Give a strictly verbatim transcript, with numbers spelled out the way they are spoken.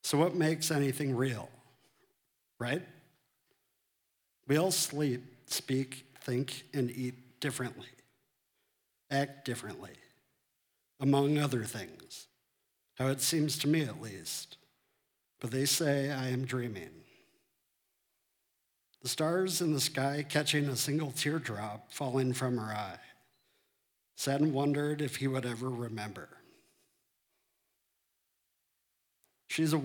So what makes anything real, right? We all sleep, speak, think, and eat differently, act differently, among other things, how it seems to me at least. But they say I am dreaming. The stars in the sky catching a single teardrop falling from her eye. Sat and wondered if he would ever remember. She's a